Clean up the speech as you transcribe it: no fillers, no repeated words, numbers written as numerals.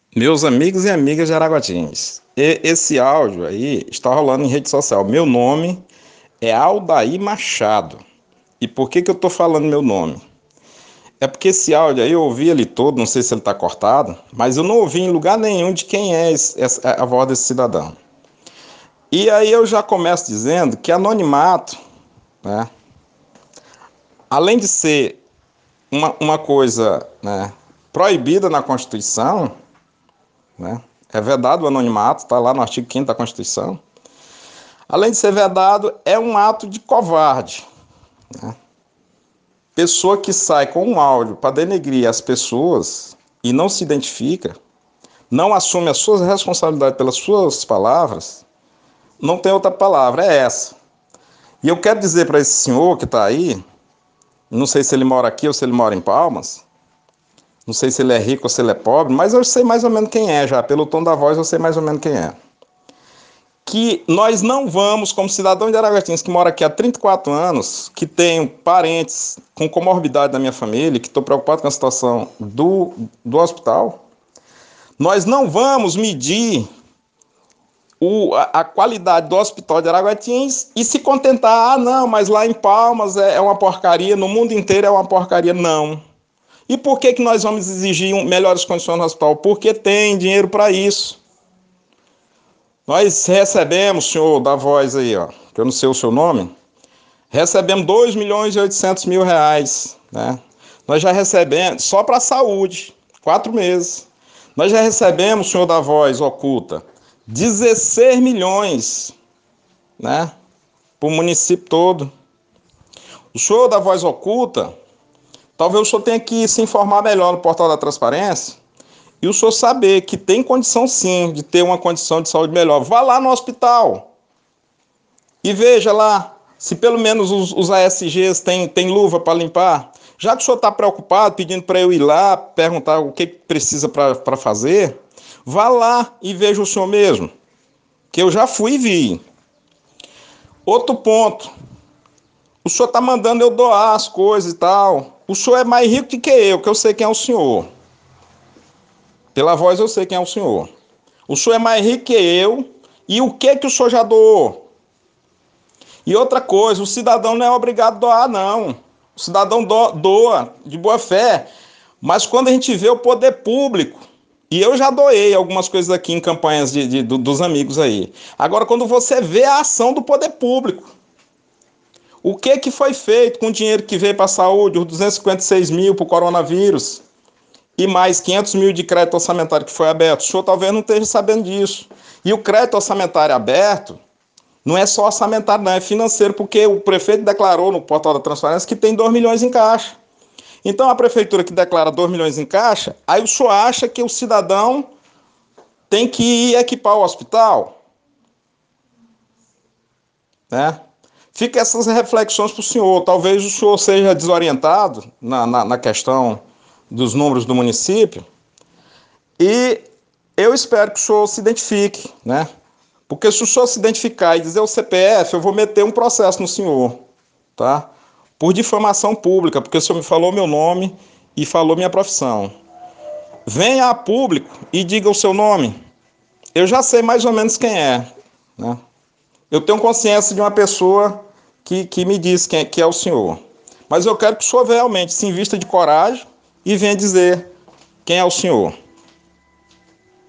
Meus amigos e amigas de Araguatins, esse áudio aí está rolando em rede social. Meu nome é Aldair Machado. E por que eu estou falando meu nome? É porque esse áudio aí eu ouvi ele todo, não sei se ele está cortado, mas eu não ouvi em lugar nenhum de quem é a voz desse cidadão. E aí eu já começo dizendo que anonimato, né, além de ser uma coisa, né, proibida na Constituição, né, é vedado o anonimato, está lá no artigo 5º da Constituição. Além de ser vedado, é um ato de covarde, né? Pessoa que sai com um áudio para denegrir as pessoas e não se identifica, não assume as suas responsabilidades pelas suas palavras, não tem outra palavra, é essa. E eu quero dizer para esse senhor que está aí, não sei se ele mora aqui ou se ele mora em Palmas, não sei se ele é rico ou se ele é pobre, mas eu sei mais ou menos quem é já, pelo tom da voz eu sei mais ou menos quem é. Que nós não vamos, como cidadão de Araguatins, que mora aqui há 34 anos, que tenho parentes com comorbidade da minha família, que estou preocupado com a situação do hospital, nós não vamos medir a qualidade do hospital de Araguatins e se contentar, não, mas lá em Palmas é uma porcaria, no mundo inteiro é uma porcaria, não. E por que nós vamos exigir melhores condições no hospital? Porque tem dinheiro para isso. Nós recebemos, senhor da voz aí, ó, que eu não sei o seu nome, recebemos 2.800.000 reais, né? Nós já recebemos, só para a saúde, 4 meses. Nós já recebemos, senhor da voz oculta, 16 milhões, né? Para o município todo. O senhor da voz oculta, talvez o senhor tenha que se informar melhor no portal da transparência, e o senhor saber que tem condição sim de ter uma condição de saúde melhor. Vá lá no hospital e veja lá se pelo menos os ASGs têm luva para limpar. Já que o senhor está preocupado, pedindo para eu ir lá, perguntar o que precisa para fazer, vá lá e veja o senhor mesmo, que eu já fui e vi. Outro ponto, o senhor está mandando eu doar as coisas e tal. O senhor é mais rico que eu sei quem é o senhor. Pela voz eu sei quem é o senhor. O senhor é mais rico que eu. E o que o senhor já doou? E outra coisa, o cidadão não é obrigado a doar, não. O cidadão doa de boa fé. Mas quando a gente vê o poder público, e eu já doei algumas coisas aqui em campanhas dos amigos aí. Agora, quando você vê a ação do poder público, o que foi feito com o dinheiro que veio para a saúde, os 256 mil para o coronavírus, e mais 500 mil de crédito orçamentário que foi aberto. O senhor talvez não esteja sabendo disso. E o crédito orçamentário aberto não é só orçamentário, não, é financeiro, porque o prefeito declarou no portal da transparência que tem 2 milhões em caixa. Então a prefeitura que declara 2 milhões em caixa, aí o senhor acha que o cidadão tem que ir equipar o hospital? Né? Fica essas reflexões para o senhor. Talvez o senhor seja desorientado na questão dos números do município, e eu espero que o senhor se identifique, né? Porque se o senhor se identificar e dizer o CPF, eu vou meter um processo no senhor, tá? Por difamação pública, porque o senhor me falou meu nome e falou minha profissão. Venha a público e diga o seu nome. Eu já sei mais ou menos quem é, né? Eu tenho consciência de uma pessoa que me diz que é o senhor. Mas eu quero que o senhor realmente se invista de coragem e venha dizer quem é o senhor.